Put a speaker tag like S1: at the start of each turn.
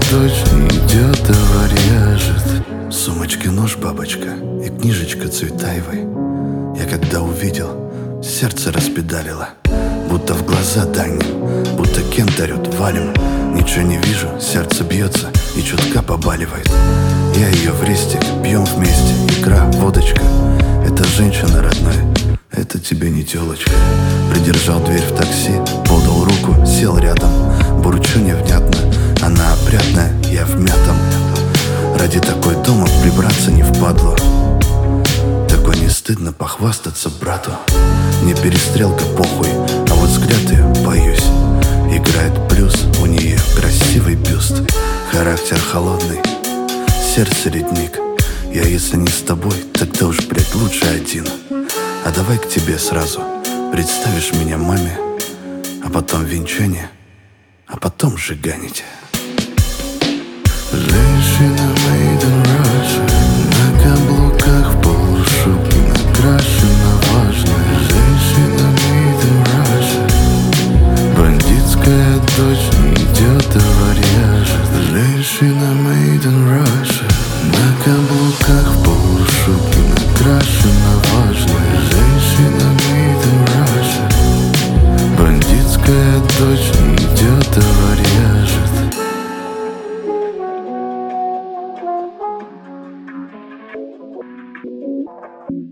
S1: дочь не идет, а режет. В сумочке нож, бабочка, и книжечка Цветаевой. Я когда увидел, сердце распедалило, будто в глаза данем, будто Кент орёт: валим. Ничего не вижу, сердце бьется и чутка побаливает. Я ее в рестик, пьем вместе, икра, водочка. Это женщина, родная, это тебе не тёлочка. Придержал дверь в такси, подал руку, сел рядом. Бурчу невнятно, она опрятная, я в мятом. Ради такой дома прибраться не впадло. Такой не стыдно похвастаться брату. Не перестрелка, похуй, а вот взгляд ее, боюсь. Играет плюс, у нее красивый бюст. Характер холодный, сердце ледник. Я если не с тобой, тогда уж, блядь, лучше один. А давай к тебе сразу представишь меня маме, а потом венчание, а потом сжиганить. Женщина made in Russia, на каблуках в полушубке накрашена.